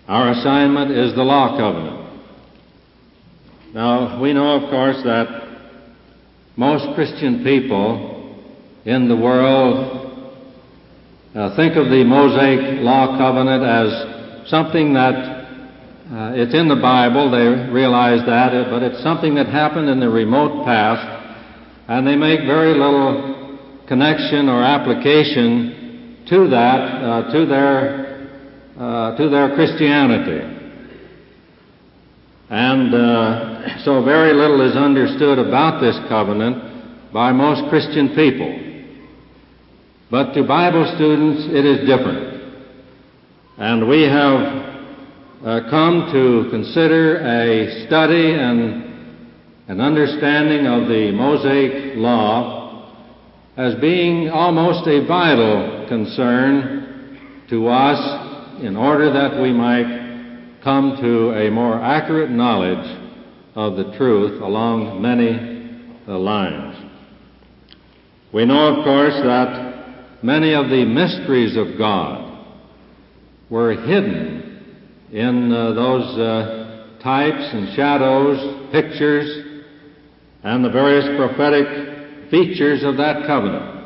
Our assignment is the law covenant. Now, we know, of course, that most Christian people in the world think of the Mosaic law covenant as something that it's in the Bible. They realize that, but it's something that happened in the remote past, and they make very little connection or application to that, to their Christianity. And so very little is understood about this covenant by most Christian people. But to Bible students, it is different. And we have come to consider a study and an understanding of the Mosaic Law as being almost a vital concern to us in order that we might come to a more accurate knowledge of the truth along many lines. We know, of course, that many of the mysteries of God were hidden in those types and shadows, pictures, and the various prophetic features of that covenant.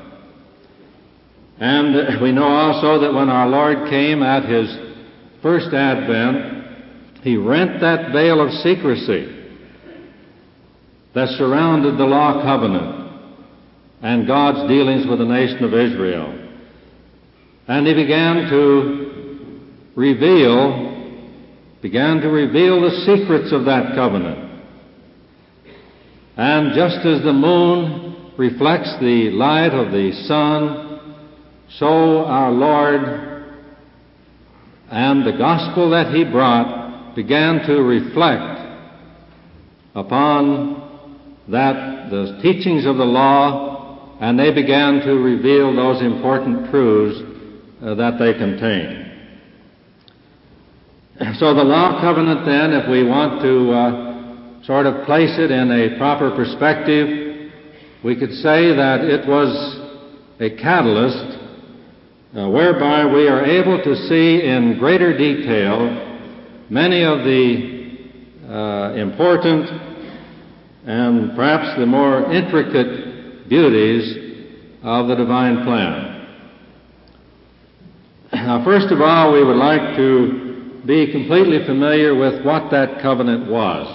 And we know also that when our Lord came at His first advent, He rent that veil of secrecy that surrounded the law covenant and God's dealings with the nation of Israel. And He began to reveal the secrets of that covenant. And just as the moon reflects the light of the sun, so our Lord and the gospel that He brought began to reflect upon the teachings of the law, and they began to reveal those important truths that they contain. So the law covenant, then, if we want to sort of place it in a proper perspective, we could say that it was a catalyst whereby we are able to see in greater detail many of the important and perhaps the more intricate beauties of the divine plan. Now, first of all, we would like to be completely familiar with what that covenant was.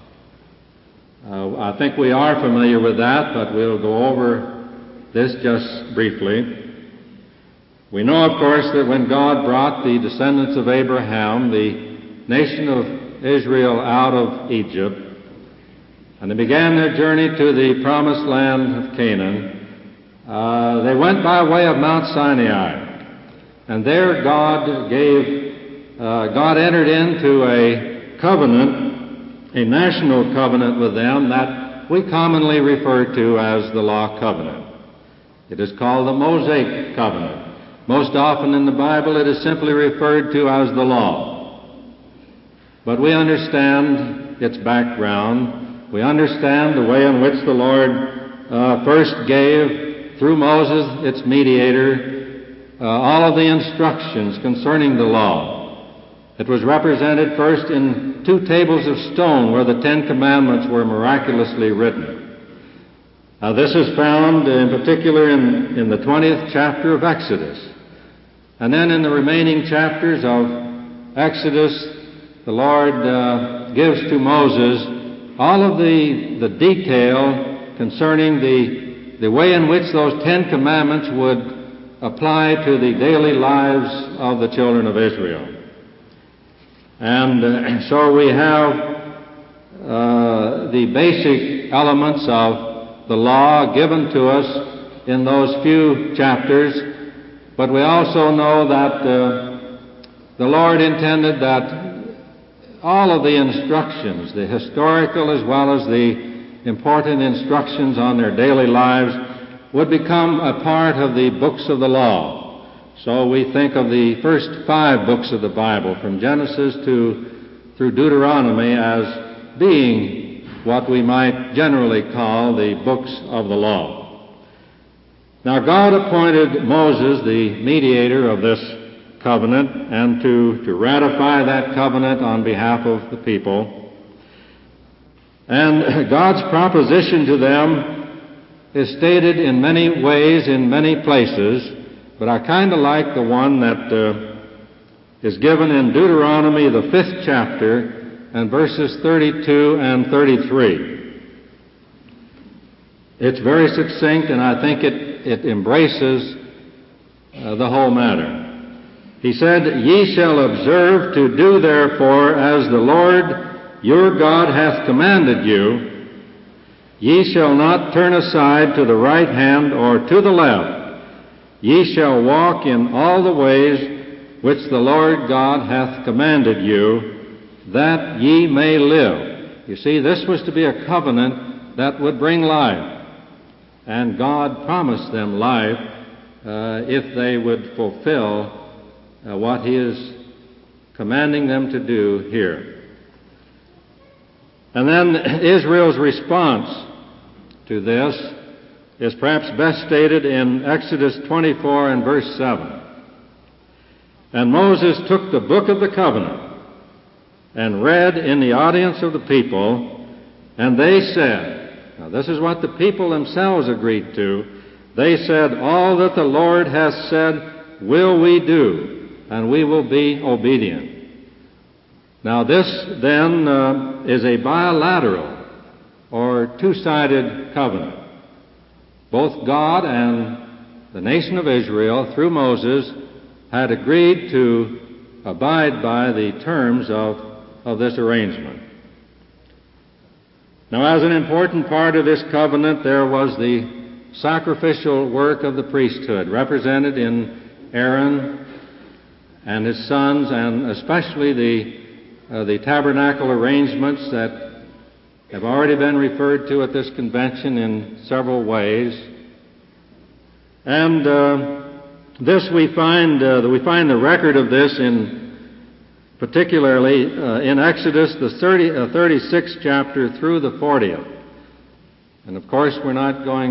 I think we are familiar with that, but we'll go over this just briefly. We know, of course, that when God brought the descendants of Abraham, the nation of Israel, out of Egypt, and they began their journey to the promised land of Canaan, they went by way of Mount Sinai. And there God entered into a covenant, a national covenant with them that we commonly refer to as the law covenant. It is called the Mosaic covenant. Most often in the Bible it is simply referred to as the law. But we understand its background. We understand the way in which the Lord first gave, through Moses, its mediator, all of the instructions concerning the law. It was represented first in 2 tables of stone where the 10 Commandments were miraculously written. This is found in particular in the 20th chapter of Exodus. And then in the remaining chapters of Exodus, the Lord gives to Moses all of the detail concerning the way in which those 10 Commandments would apply to the daily lives of the children of Israel. And so we have the basic elements of the law given to us in those few chapters, but we also know that the Lord intended that all of the instructions, the historical as well as the important instructions on their daily lives, would become a part of the books of the law. So we think of the first 5 books of the Bible, from Genesis through Deuteronomy, as being what we might generally call the books of the law. Now God appointed Moses the mediator of this covenant and to ratify that covenant on behalf of the people. And God's proposition to them is stated in many ways, in many places, but I kind of like the one that is given in Deuteronomy, the 5th chapter, and verses 32 and 33. It's very succinct, and I think it embraces the whole matter. He said, "Ye shall observe to do therefore as the Lord your God hath commanded you. Ye shall not turn aside to the right hand or to the left. Ye shall walk in all the ways which the Lord God hath commanded you, that ye may live." You see, this was to be a covenant that would bring life. And God promised them life if they would fulfill what He is commanding them to do here. And then Israel's response to this is perhaps best stated in Exodus 24 and verse 7. "And Moses took the book of the covenant and read in the audience of the people, and they said," now this is what the people themselves agreed to, "they said, all that the Lord hath said will we do, and we will be obedient." Now this then is a bilateral or two-sided covenant. Both God and the nation of Israel, through Moses, had agreed to abide by the terms of this arrangement. Now, as an important part of this covenant, there was the sacrificial work of the priesthood, represented in Aaron and his sons, and especially the tabernacle arrangements that have already been referred to at this convention in several ways. And this we find the record of this particularly in Exodus, the 36th chapter through the 40th. And of course, we're not going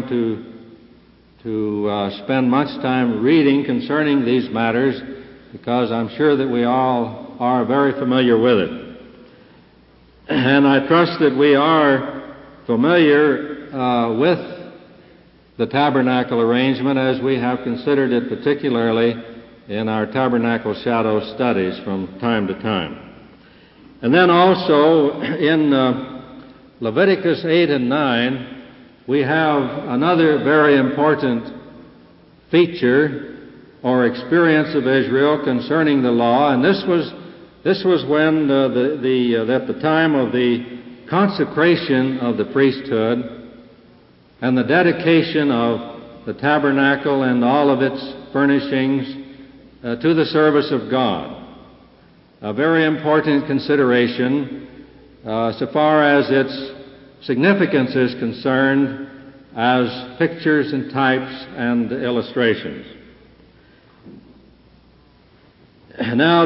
to spend much time reading concerning these matters, because I'm sure that we all are very familiar with it. And I trust that we are familiar with the tabernacle arrangement as we have considered it particularly in our tabernacle shadow studies from time to time. And then also in Leviticus 8 and 9, we have another very important feature or experience of Israel concerning the law, and this was when at the time of the consecration of the priesthood and the dedication of the tabernacle and all of its furnishings to the service of God. A very important consideration so far as its significance is concerned as pictures and types and illustrations. Now,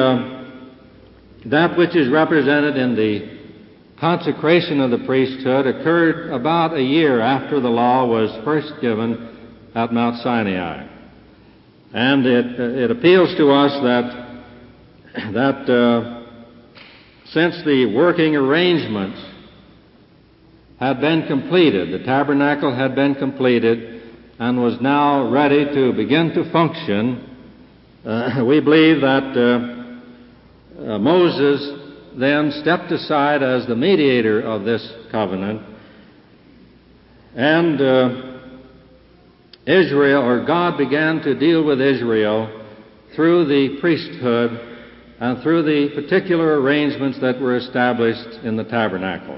that which is represented in the consecration of the priesthood occurred about a year after the law was first given at Mount Sinai. And it appeals to us that since the working arrangements had been completed, the tabernacle had been completed and was now ready to begin to function, we believe that Moses then stepped aside as the mediator of this covenant, and Israel, or God, began to deal with Israel through the priesthood and through the particular arrangements that were established in the tabernacle.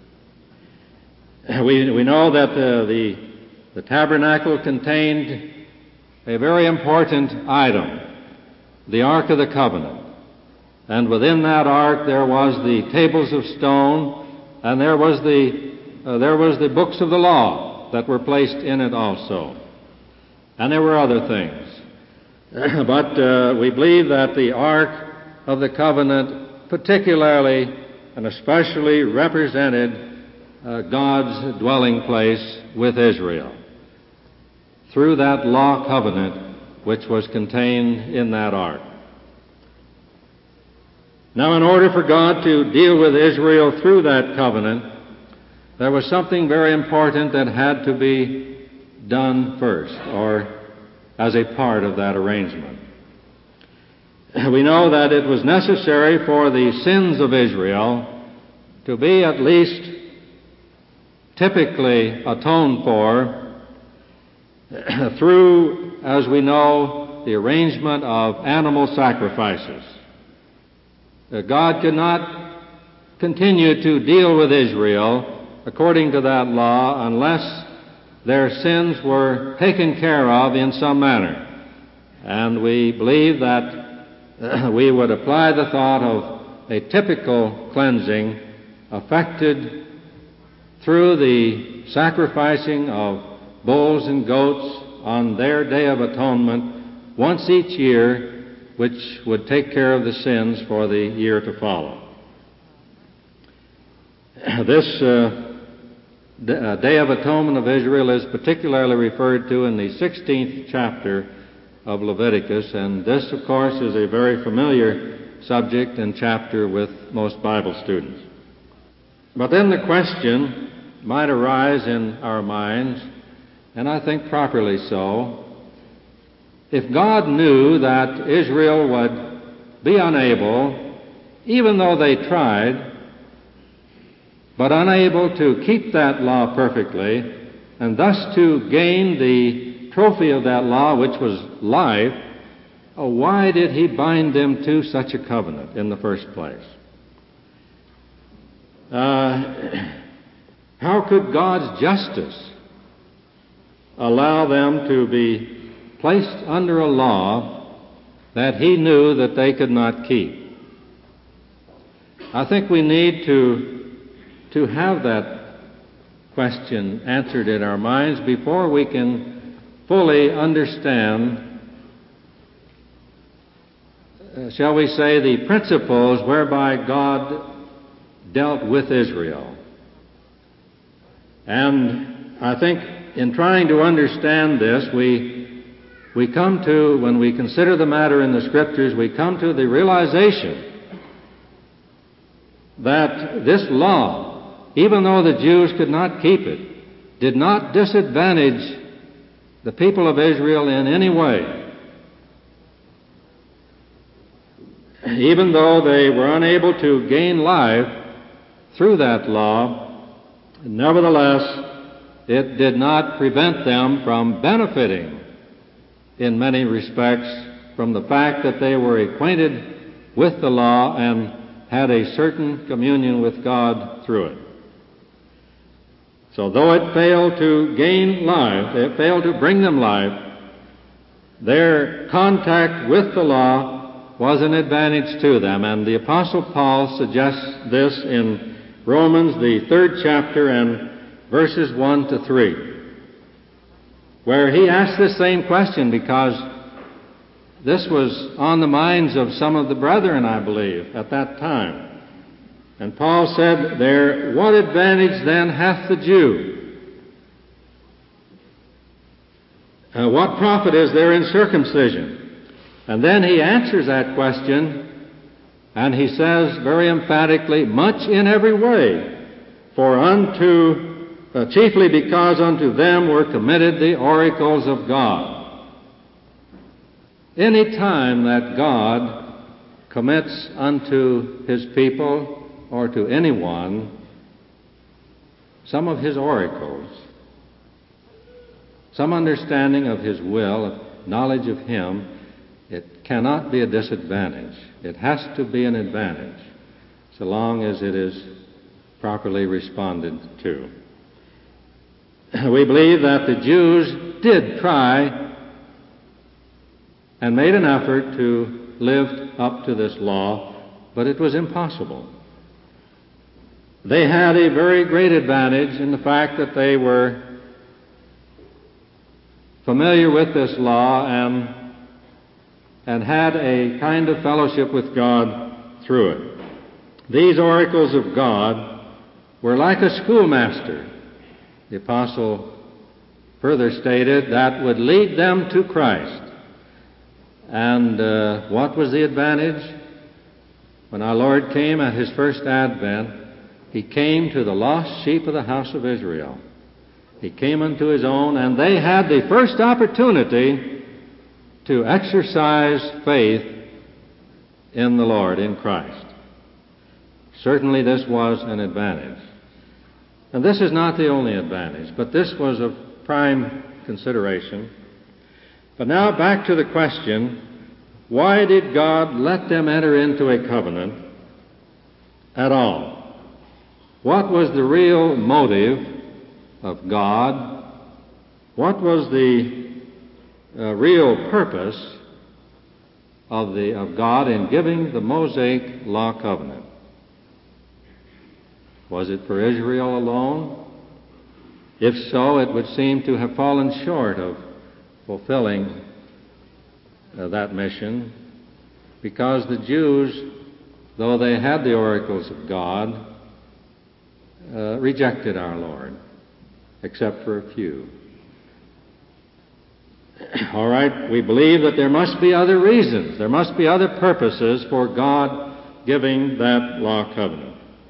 We know that the tabernacle contained a very important item, the Ark of the Covenant. And within that ark there was the tables of stone, and there was the books of the law that were placed in it also. And there were other things. But we believe that the Ark of the Covenant particularly and especially represented God's dwelling place with Israel through that law covenant which was contained in that ark. Now, in order for God to deal with Israel through that covenant, there was something very important that had to be done first, or as a part of that arrangement. We know that it was necessary for the sins of Israel to be at least typically atoned for through, as we know, the arrangement of animal sacrifices. God could not continue to deal with Israel according to that law unless their sins were taken care of in some manner. And we believe that we would apply the thought of a typical cleansing effected through the sacrificing of bulls and goats on their Day of Atonement once each year, which would take care of the sins for the year to follow. This Day of Atonement of Israel is particularly referred to in the 16th chapter of Leviticus, and this, of course, is a very familiar subject and chapter with most Bible students. But then the question might arise in our minds, and I think properly so, if God knew that Israel would be unable, even though they tried, but unable to keep that law perfectly, and thus to gain the trophy of that law, which was life, why did he bind them to such a covenant in the first place? How could God's justice allow them to be placed under a law that he knew that they could not keep? I think we need to have that question answered in our minds before we can fully understand, shall we say, the principles whereby God dealt with Israel. And I think in trying to understand this, we come to, when we consider the matter in the Scriptures, we come to the realization that this law, even though the Jews could not keep it, did not disadvantage the people of Israel in any way. Even though they were unable to gain life through that law, nevertheless, it did not prevent them from benefiting in many respects from the fact that they were acquainted with the law and had a certain communion with God through it. So though it failed to gain life, it failed to bring them life, their contact with the law was an advantage to them. And the Apostle Paul suggests this in Romans, the 3rd chapter, and verses 1 to 3, where he asks this same question because this was on the minds of some of the brethren, I believe, at that time. And Paul said there, "What advantage then hath the Jew? What profit is there in circumcision?" And then he answers that question, and he says very emphatically, "Much in every way, for chiefly because unto them were committed the oracles of God." Any time that God commits unto his people or to anyone some of his oracles, some understanding of his will, knowledge of him, it cannot be a disadvantage. It has to be an advantage, so long as it is properly responded to. We believe that the Jews did try and made an effort to live up to this law, but it was impossible. They had a very great advantage in the fact that they were familiar with this law and had a kind of fellowship with God through it. These oracles of God were like a schoolmaster, the apostle further stated, that would lead them to Christ. And what was the advantage? when our Lord came at his first advent, he came to the lost sheep of the house of Israel. He came unto his own, and they had the first opportunity to exercise faith in the Lord, in Christ. Certainly this was an advantage. And this is not the only advantage, but this was of prime consideration. But now back to the question, why did God let them enter into a covenant at all? What was the real motive of God? What was the real purpose of God in giving the Mosaic Law covenant? Was it for Israel alone? If so, it would seem to have fallen short of fulfilling that mission, because the Jews, though they had the oracles of God, rejected our Lord, except for a few. All right, we believe that there must be other reasons, there must be other purposes for God giving that law covenant.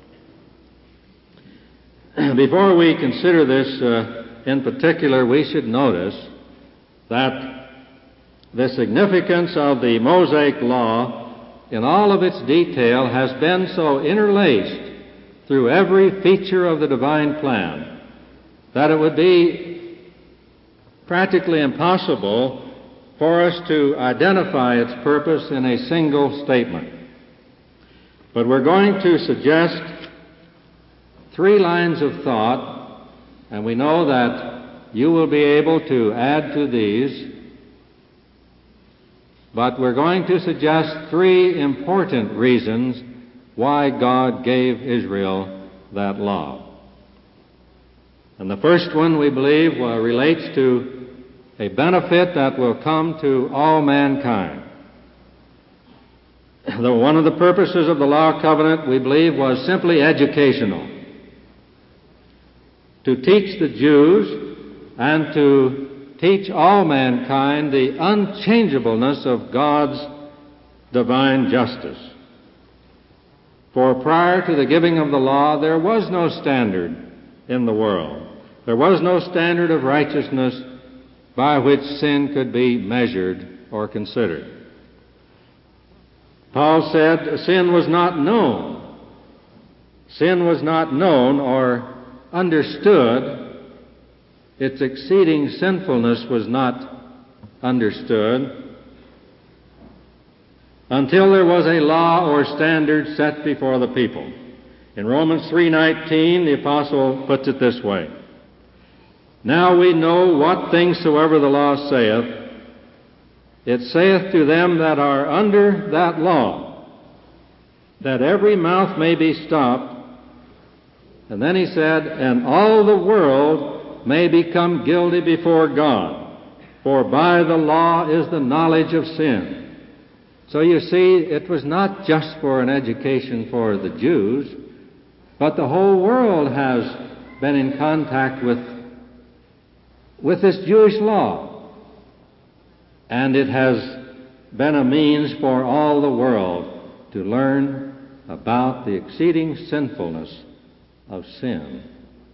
Before we consider this in particular, we should notice that the significance of the Mosaic Law in all of its detail has been so interlaced through every feature of the divine plan that it would be practically impossible for us to identify its purpose in a single statement. But we're going to suggest 3 lines of thought, and we know that you will be able to add to these, but we're going to suggest 3 important reasons why God gave Israel that law. And the first one, we believe, relates to a benefit that will come to all mankind. One of the purposes of the law covenant, we believe, was simply educational. To teach the Jews and to teach all mankind the unchangeableness of God's divine justice. For prior to the giving of the law, there was no standard in the world. There was no standard of righteousness by which sin could be measured or considered. Paul said sin was not known. Sin was not known or understood. Its exceeding sinfulness was not understood until there was a law or standard set before the people. In Romans 3:19, the apostle puts it this way: Now we know what things soever the law saith, it saith to them that are under that law, that every mouth may be stopped. And then he said, and all the world may become guilty before God, for by the law is the knowledge of sin. So you see, it was not just for an education for the Jews, but the whole world has been in contact with this Jewish law. And it has been a means for all the world to learn about the exceeding sinfulness of sin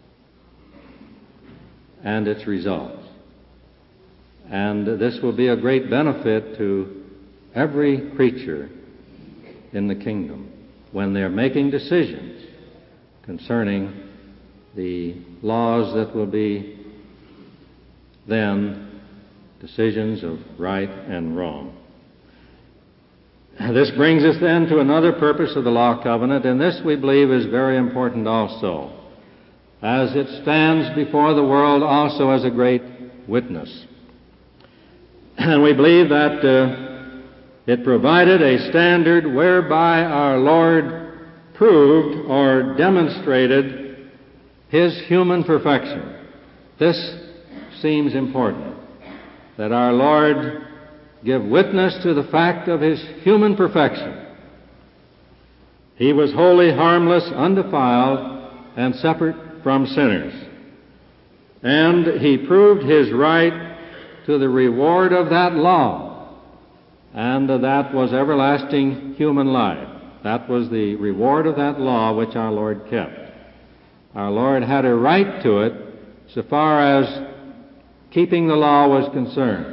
and its results. And this will be a great benefit to every creature in the kingdom when they're making decisions concerning the laws that will be then decisions of right and wrong. This brings us then to another purpose of the law covenant, and this we believe is very important also, as it stands before the world also as a great witness. And we believe that it provided a standard whereby our Lord proved or demonstrated His human perfection. This seems important, that our Lord give witness to the fact of His human perfection. He was holy, harmless, undefiled, and separate from sinners. And He proved His right to the reward of that law, and that was everlasting human life. That was the reward of that law which our Lord kept. Our Lord had a right to it so far as keeping the law was concerned.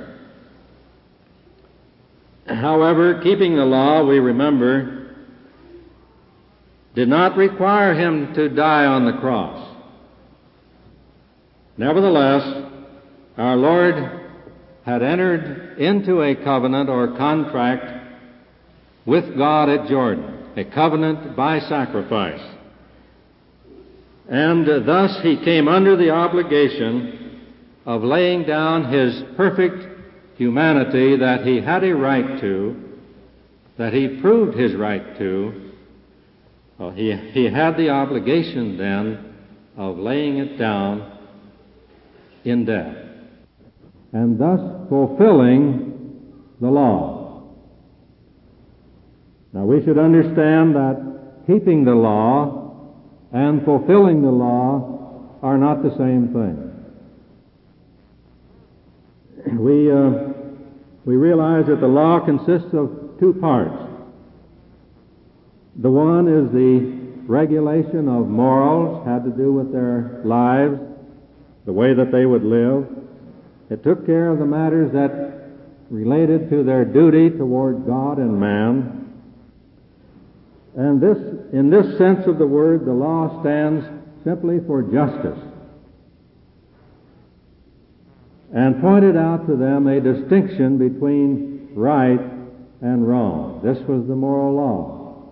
However, keeping the law, we remember, did not require him to die on the cross. Nevertheless, our Lord had entered into a covenant or contract with God at Jordan, a covenant by sacrifice. And thus he came under the obligation of laying down his perfect humanity that he had a right to, that he proved his right to. Well, he had the obligation then of laying it down in death, and thus fulfilling the law. Now we should understand that keeping the law and fulfilling the law are not the same thing. We realize that the law consists of two parts. The one is the regulation of morals, had to do with their lives, the way that they would live. It took care of the matters that related to their duty toward God and man. And in this sense of the word, the law stands simply for justice, and pointed out to them a distinction between right and wrong. This was the moral law.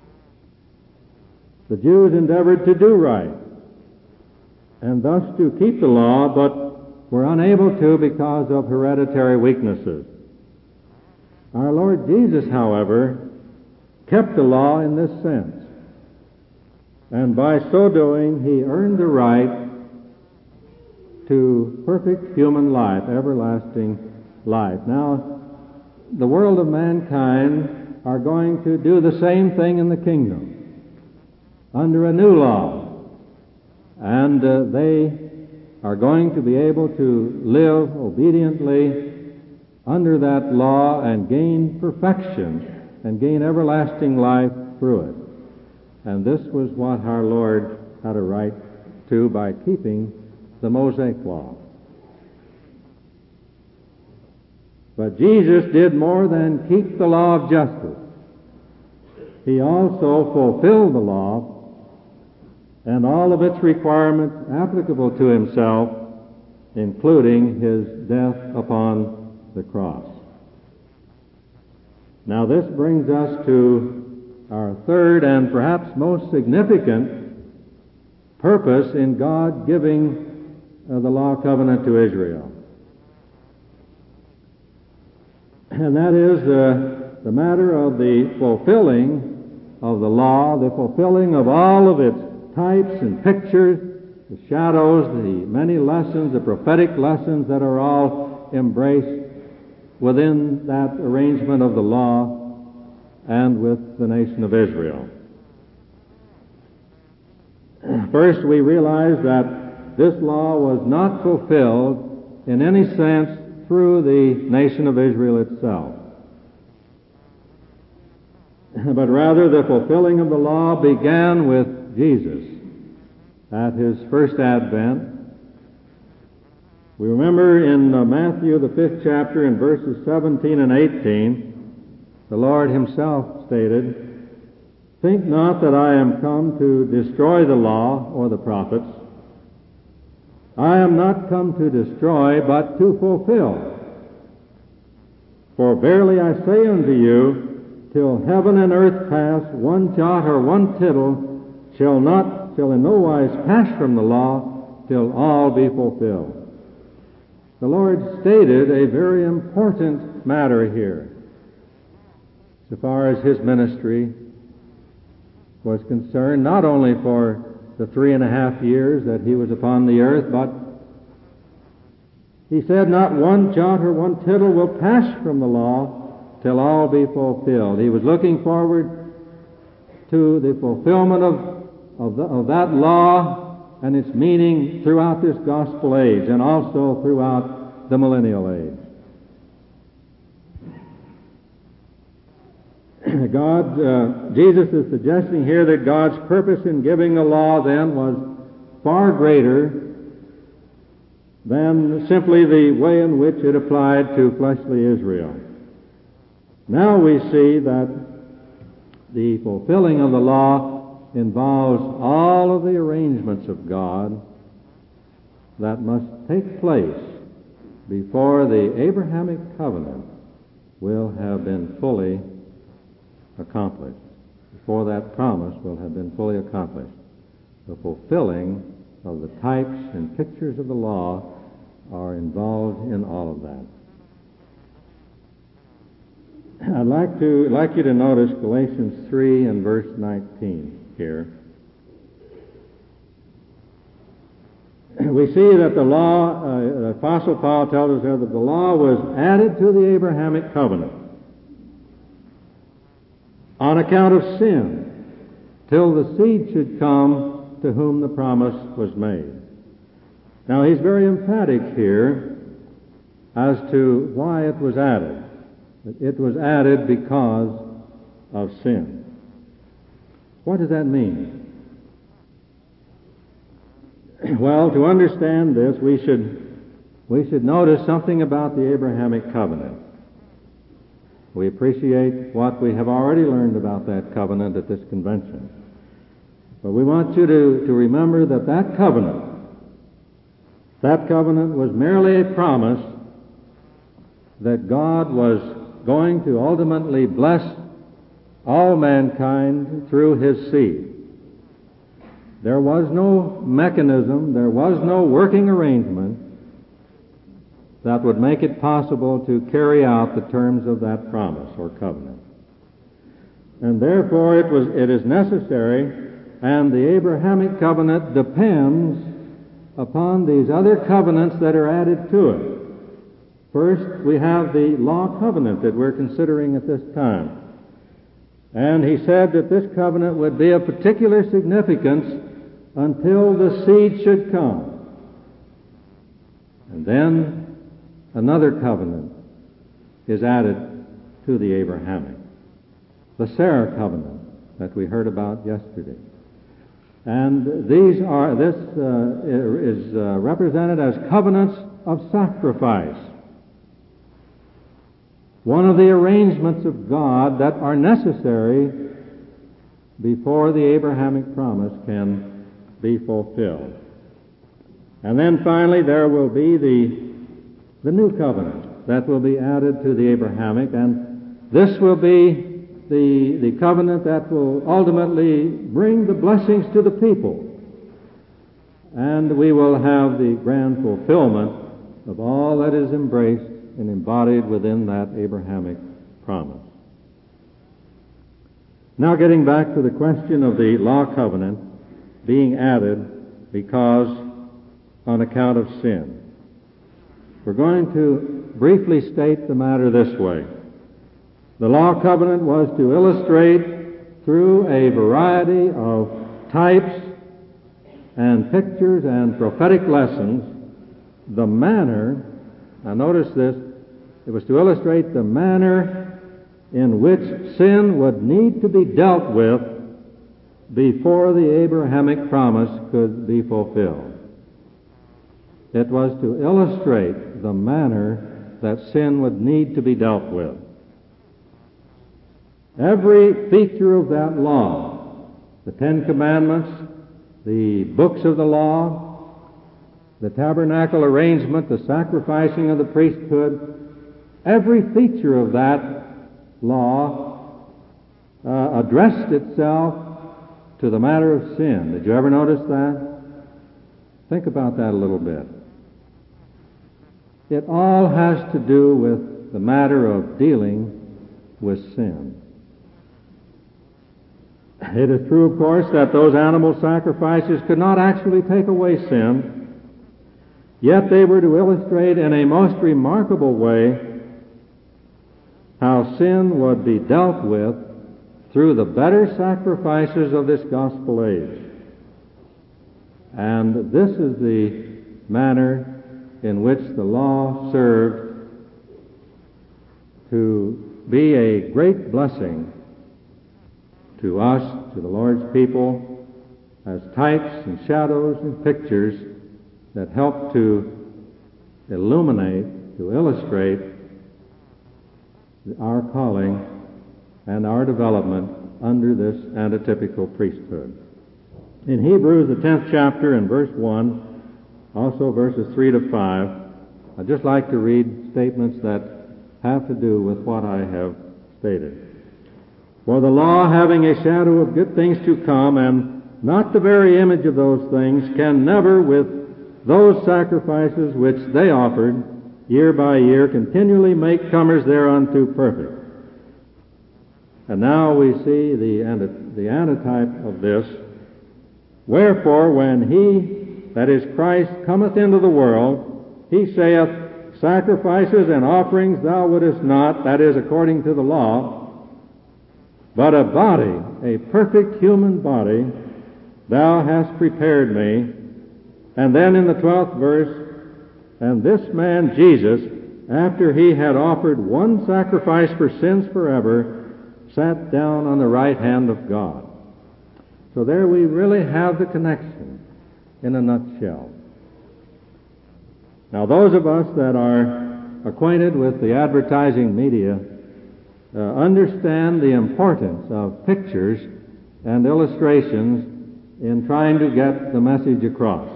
The Jews endeavored to do right, and thus to keep the law, but were unable to because of hereditary weaknesses. Our Lord Jesus, however, kept the law in this sense, and by so doing he earned the right to perfect human life, everlasting life. Now, the world of mankind are going to do the same thing in the kingdom under a new law, and they are going to be able to live obediently under that law and gain perfection and gain everlasting life through it. And this was what our Lord had a right to by keeping the Mosaic law. But Jesus did more than keep the law of justice. He also fulfilled the law and all of its requirements applicable to himself, including his death upon the cross. Now this brings us to our third and perhaps most significant purpose in God giving the law covenant to Israel. And that is the matter of the fulfilling of the law, the fulfilling of all of its types and pictures, the shadows, the many lessons, the prophetic lessons that are all embraced within that arrangement of the law and with the nation of Israel. First, we realize that this law was not fulfilled in any sense through the nation of Israel itself, but rather the fulfilling of the law began with Jesus at his first advent. We remember in Matthew, the 5th chapter, in verses 17 and 18, the Lord himself stated, "Think not that I am come to destroy the law or the prophets. I am not come to destroy, but to fulfill. For verily I say unto you, till heaven and earth pass, one jot or one tittle shall in no wise pass from the law, till all be fulfilled." The Lord stated a very important matter here, so far as his ministry was concerned, not only for the 3.5 years that he was upon the earth, but he said not one jot or one tittle will pass from the law till all be fulfilled. He was looking forward to the fulfillment of that law and its meaning throughout this gospel age and also throughout the millennial age. Jesus is suggesting here that God's purpose in giving the law then was far greater than simply the way in which it applied to fleshly Israel. Now we see that the fulfilling of the law involves all of the arrangements of God that must take place before the Abrahamic covenant will have been fully accomplished, before that promise will have been fully accomplished. The fulfilling of the types and pictures of the law are involved in all of that. I'd like you to notice Galatians 3 and verse 19 here. We see that the law, the Apostle Paul tells us there that the law was added to the Abrahamic covenant on account of sin, till the seed should come to whom the promise was made. Now he's very emphatic here as to why it was added. It was added because of sin. What does that mean? Well, to understand this, we should notice something about the Abrahamic covenant. We appreciate what we have already learned about that covenant at this convention. But we want you to remember that that covenant was merely a promise that God was going to ultimately bless all mankind through his seed. There was no mechanism, there was no working arrangement that would make it possible to carry out the terms of that promise or covenant. And therefore it is necessary, and the Abrahamic covenant depends upon these other covenants that are added to it. First, we have the law covenant that we're considering at this time. And he said that this covenant would be of particular significance until the seed should come. And then another covenant is added to the Abrahamic, the Sarah covenant that we heard about yesterday. And this is represented as covenants of sacrifice. One of the arrangements of God that are necessary before the Abrahamic promise can be fulfilled. And then finally there will be the new covenant that will be added to the Abrahamic, and this will be the covenant that will ultimately bring the blessings to the people. And we will have the grand fulfillment of all that is embraced and embodied within that Abrahamic promise. Now getting back to the question of the law covenant being added because on account of sin. We're going to briefly state the matter this way. The law covenant was to illustrate through a variety of types and pictures and prophetic lessons the manner, now notice this, it was to illustrate the manner in which sin would need to be dealt with before the Abrahamic promise could be fulfilled. It was to illustrate the manner that sin would need to be dealt with. Every feature of that law, the Ten Commandments, the books of the law, the tabernacle arrangement, the sacrificing of the priesthood, every feature of that law addressed itself to the matter of sin. Did you ever notice that? Think about that a little bit. It all has to do with the matter of dealing with sin. It is true, of course, that those animal sacrifices could not actually take away sin, yet they were to illustrate in a most remarkable way how sin would be dealt with through the better sacrifices of this gospel age. And this is the manner in which the law served to be a great blessing to us, to the Lord's people, as types and shadows and pictures that help to illuminate, to illustrate our calling and our development under this antitypical priesthood. In Hebrews, the 10th chapter and verse 1, also verses 3 to 5, I'd just like to read statements that have to do with what I have stated. For the law, having a shadow of good things to come, and not the very image of those things, can never, with those sacrifices which they offered year by year, continually make comers thereunto perfect. And now we see the antitype of this. Wherefore, when he, that is Christ, cometh into the world, he saith, Sacrifices and offerings thou wouldest not, that is, according to the law, but a body, a perfect human body, thou hast prepared me. And then in the 12th verse, and this man Jesus, after he had offered one sacrifice for sins forever, sat down on the right hand of God. So there we really have the connection in a nutshell. Now those of us that are acquainted with the advertising media understand the importance of pictures and illustrations in trying to get the message across.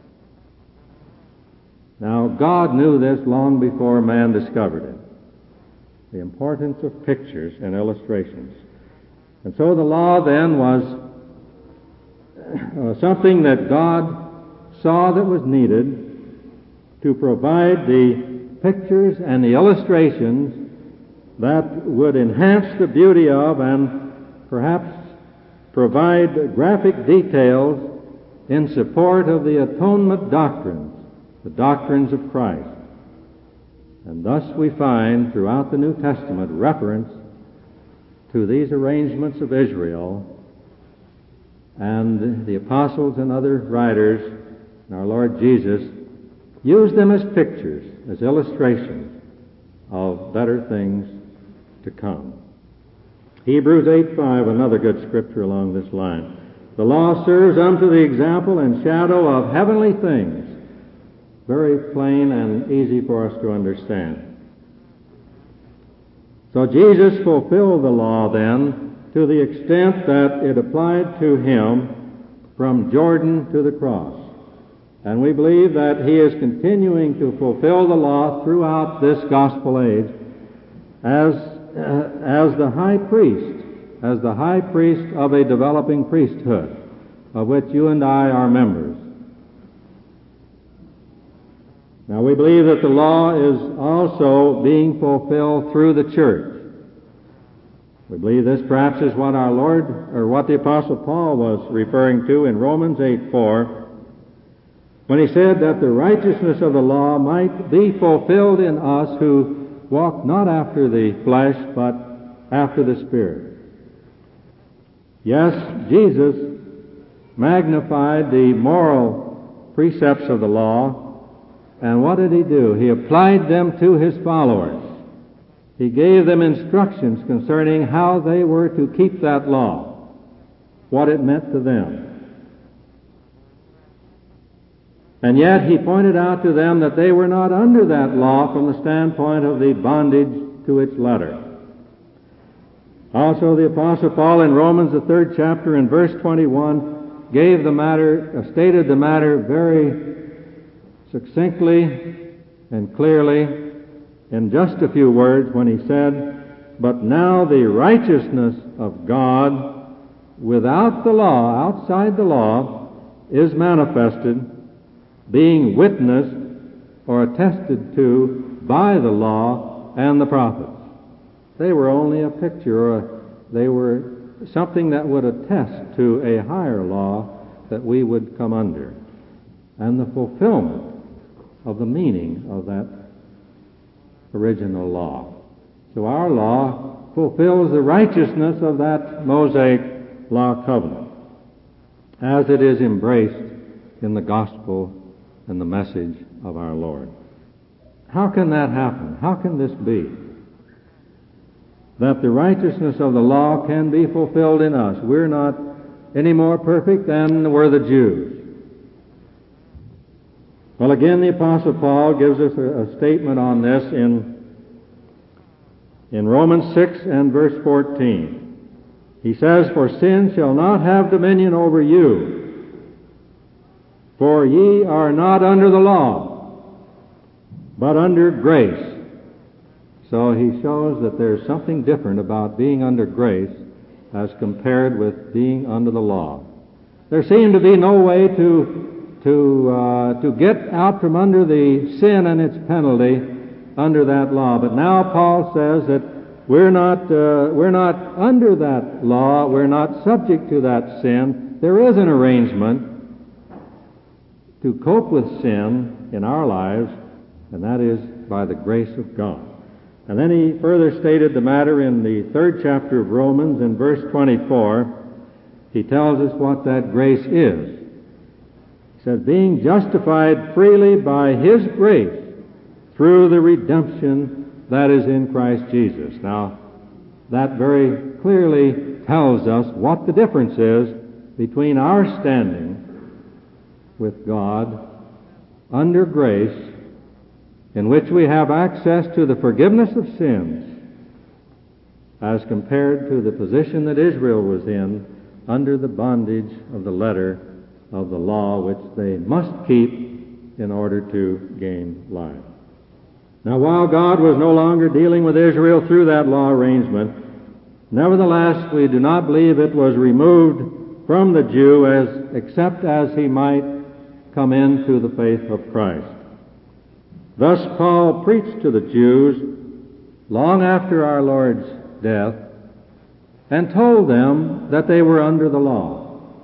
Now God knew this long before man discovered it. The importance of pictures and illustrations. And so the law then was something that God saw that was needed to provide the pictures and the illustrations that would enhance the beauty of and perhaps provide graphic details in support of the atonement doctrines, the doctrines of Christ. And thus we find throughout the New Testament reference to these arrangements of Israel, and the apostles and other writers, and our Lord Jesus, used them as pictures, as illustrations of better things to come. Hebrews 8:5, another good scripture along this line. The law serves unto the example and shadow of heavenly things. Very plain and easy for us to understand. So Jesus fulfilled the law then to the extent that it applied to him from Jordan to the cross. And we believe that he is continuing to fulfill the law throughout this gospel age as the high priest of a developing priesthood, of which you and I are members. Now we believe that the law is also being fulfilled through the church. We believe this perhaps is what our Lord, or what the Apostle Paul was referring to in Romans 8:4, when he said that the righteousness of the law might be fulfilled in us who walk not after the flesh, but after the Spirit. Yes, Jesus magnified the moral precepts of the law, and what did he do? He applied them to his followers. He gave them instructions concerning how they were to keep that law, what it meant to them. And yet he pointed out to them that they were not under that law from the standpoint of the bondage to its letter. Also the Apostle Paul in Romans, the 3rd chapter, in verse 21, stated the matter very succinctly and clearly in just a few words when he said, But now the righteousness of God without the law, outside the law, is manifested, being witnessed or attested to by the law and the prophets. They were only a picture, or they were something that would attest to a higher law that we would come under, and the fulfillment of the meaning of that original law. So our law fulfills the righteousness of that Mosaic law covenant as it is embraced in the gospel and the message of our Lord. How can that happen? How can this be? that the righteousness of the law can be fulfilled in us. We're not any more perfect than were the Jews. Well, again, the Apostle Paul gives us a statement on this in Romans 6 and verse 14. He says, "For sin shall not have dominion over you, for ye are not under the law, but under grace." So he shows that there's something different about being under grace as compared with being under the law. There seemed to be no way to get out from under the sin and its penalty under that law. But now Paul says that we're not under that law. We're not subject to that sin. There is an arrangement to cope with sin in our lives, and that is by the grace of God. And then he further stated the matter in the 3rd chapter of Romans in verse 24. He tells us what that grace is. He says, "Being justified freely by His grace through the redemption that is in Christ Jesus." Now, that very clearly tells us what the difference is between our standing with God under grace, in which we have access to the forgiveness of sins, as compared to the position that Israel was in under the bondage of the letter of the law, which they must keep in order to gain life. Now, while God was no longer dealing with Israel through that law arrangement, nevertheless, we do not believe it was removed from the Jew except as he might come into the faith of Christ. Thus, Paul preached to the Jews long after our Lord's death and told them that they were under the law.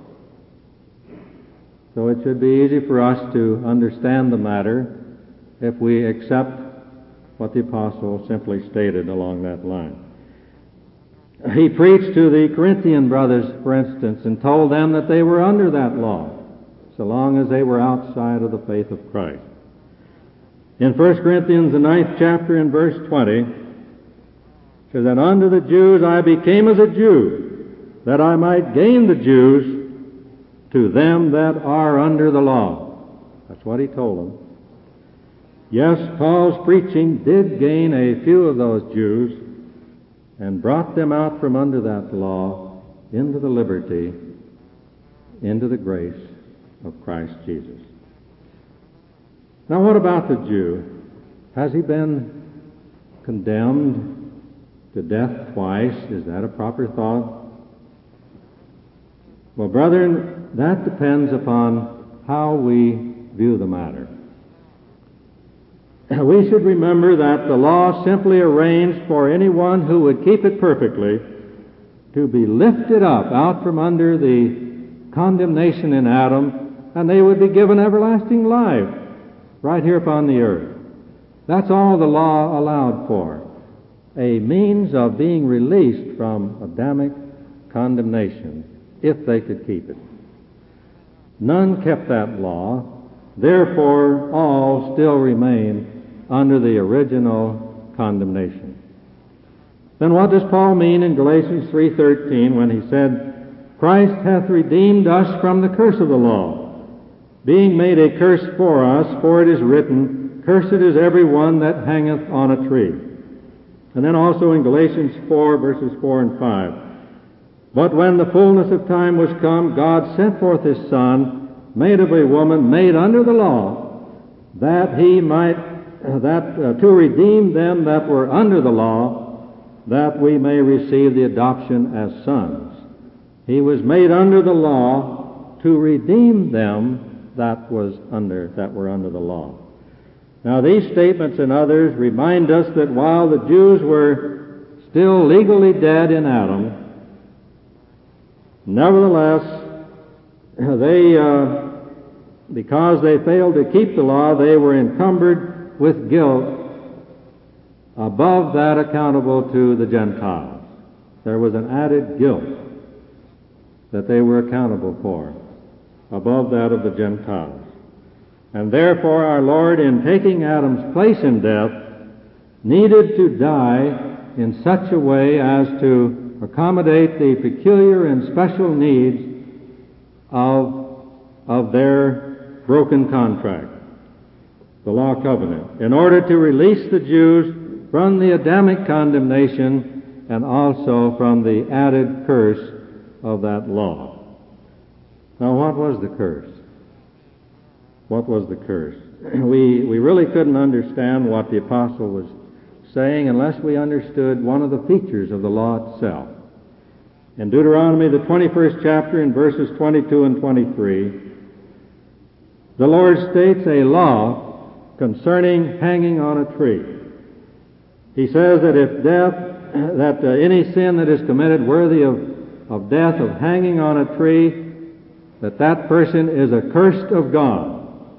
So it should be easy for us to understand the matter if we accept what the apostle simply stated along that line. He preached to the Corinthian brothers, for instance, and told them that they were under that law, so long as they were outside of the faith of Christ. In 1 Corinthians, the 9th chapter, in verse 20, it says, "And unto the Jews I became as a Jew, that I might gain the Jews to them that are under the law." That's what he told them. Yes, Paul's preaching did gain a few of those Jews and brought them out from under that law into the liberty, into the grace of Christ Jesus. Now, what about the Jew? Has he been condemned to death twice? Is that a proper thought? Well, brethren, that depends upon how we view the matter. We should remember that the law simply arranged for anyone who would keep it perfectly to be lifted up out from under the condemnation in Adam, and they would be given everlasting life right here upon the earth. That's all the law allowed for, a means of being released from Adamic condemnation, if they could keep it. None kept that law, therefore all still remain under the original condemnation. Then what does Paul mean in Galatians 3:13 when he said, "Christ hath redeemed us from the curse of the law, being made a curse for us, for it is written, Cursed is every one that hangeth on a tree." And then also in Galatians 4, verses 4 and 5, "But when the fullness of time was come, God sent forth His Son, made of a woman, made under the law, that He might, to redeem them that were under the law, that we may receive the adoption as sons." He was made under the law to redeem them that were under the law. Now, these statements and others remind us that while the Jews were still legally dead in Adam, nevertheless, because they failed to keep the law, they were encumbered with guilt above that accountable to the Gentiles. There was an added guilt that they were accountable for, above that of the Gentiles. And therefore our Lord, in taking Adam's place in death, needed to die in such a way as to accommodate the peculiar and special needs of their broken contract, the law covenant, in order to release the Jews from the Adamic condemnation and also from the added curse of that law. Now, what was the curse? What was the curse? We really couldn't understand what the apostle was saying unless we understood one of the features of the law itself. In Deuteronomy, the 21st chapter, in verses 22 and 23, the Lord states a law concerning hanging on a tree. He says that if any sin that is committed worthy of death, of hanging on a tree, that person is accursed of God.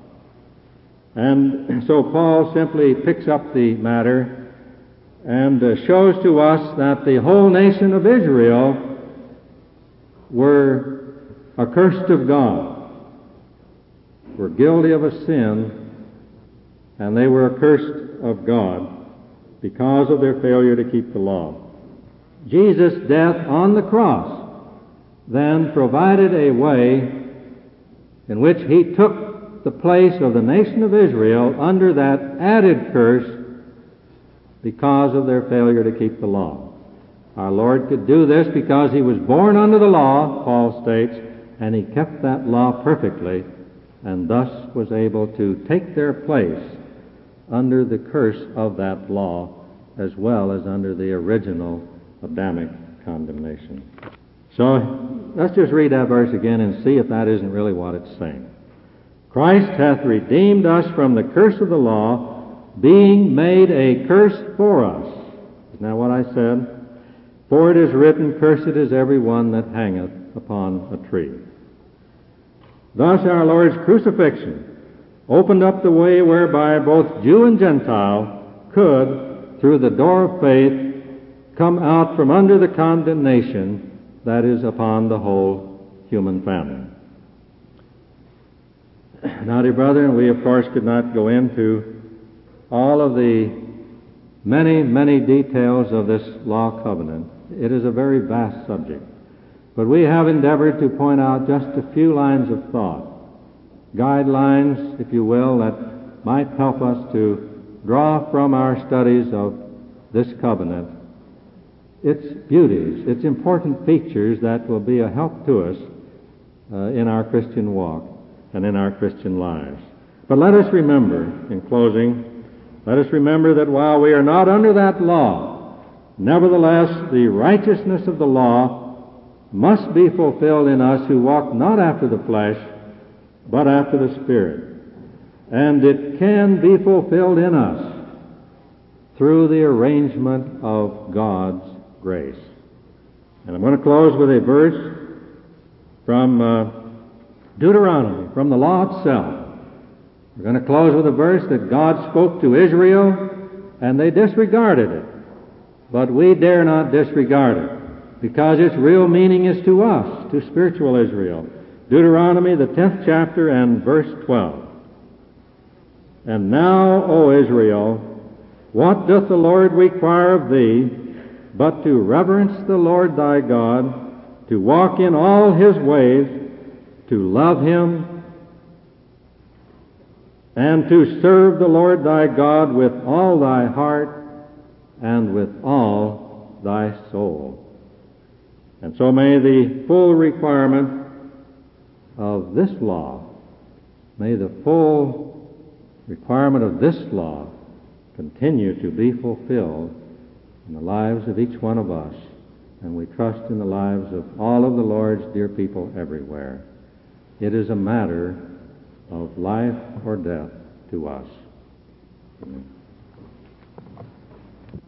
And so Paul simply picks up the matter and shows to us that the whole nation of Israel were accursed of God, were guilty of a sin, and they were accursed of God because of their failure to keep the law. Jesus' death on the cross then provided a way in which he took the place of the nation of Israel under that added curse because of their failure to keep the law. Our Lord could do this because he was born under the law, Paul states, and he kept that law perfectly, and thus was able to take their place under the curse of that law as well as under the original Adamic condemnation. So let's just read that verse again and see if that isn't really what it's saying. Christ hath redeemed us from the curse of the law, being made a curse for us. Isn't that what I said? For it is written, Cursed is every one that hangeth upon a tree. Thus our Lord's crucifixion opened up the way whereby both Jew and Gentile could, through the door of faith, come out from under the condemnation that is upon the whole human family. Now, dear brethren, we of course could not go into all of the many, many details of this law covenant. It is a very vast subject. But we have endeavored to point out just a few lines of thought, guidelines, if you will, that might help us to draw from our studies of this covenant its beauties, its important features that will be a help to us in our Christian walk and in our Christian lives. But let us remember, in closing, let us remember that while we are not under that law, nevertheless the righteousness of the law must be fulfilled in us who walk not after the flesh, but after the Spirit. And it can be fulfilled in us through the arrangement of God's grace. And I'm going to close with a verse from Deuteronomy, from the law itself. We're going to close with a verse that God spoke to Israel, and they disregarded it. But we dare not disregard it, because its real meaning is to us, to spiritual Israel. Deuteronomy, the 10th chapter, and verse 12. And now, O Israel, what doth the Lord require of thee, but to reverence the Lord thy God, to walk in all his ways, to love him, and to serve the Lord thy God with all thy heart and with all thy soul. And so may the full requirement of this law, may the full requirement of this law continue to be fulfilled in the lives of each one of us, and we trust in the lives of all of the Lord's dear people everywhere. It is a matter of life or death to us. Amen.